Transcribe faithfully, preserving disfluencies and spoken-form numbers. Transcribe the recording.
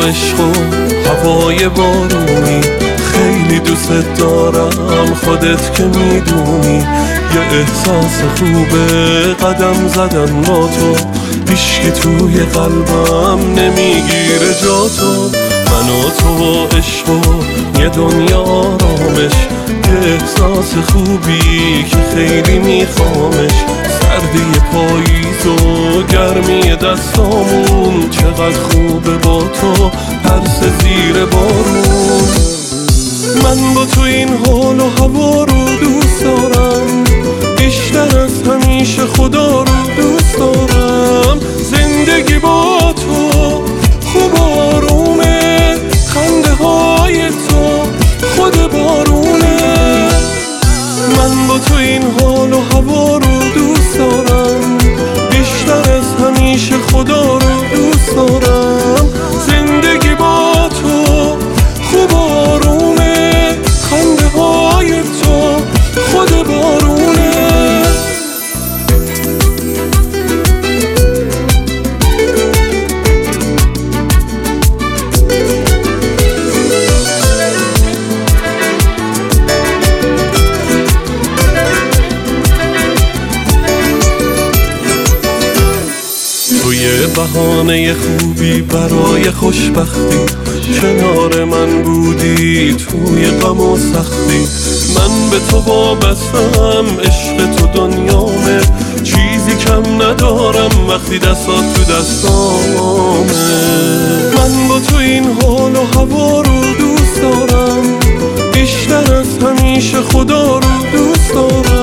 عشق و هوای بارونی، خیلی دوست دارم خودت که میدونی. یه احساس خوبه قدم زدن با تو، هیچکی توی قلبم نمیگیره جا تو. من و تو عشق و یه دنیا آرامش، یه احساس خوبی که خیلی میخوامش. سردی پاییز و گرمی دستامون، چقدر خوبه با تو پرس زیر بارون. من با تو این حال و هوا رو دوست دارم، بیشتر از همیشه خدا رو دوست دارم. زندگی با تو خوب آرومه، خنده های تو خود بارونه. من با تو این حال و هوا رو دوست دارم، بیشتر از همیشه خدا رو دوست دارم. زندگی با تو خوب آرومه، خنده های تو خود بارونه. توی بهانه خوبی برای خوشبختی، کنار من بودی توی غم و سختی. من به تو وابستم، عشق تو دنیامه، چیزی کم ندارم وقتی دستات تو دستامه. من با تو این حال و هوا رو دوست دارم، بیشتر از همیشه خدا رو دوست دارم.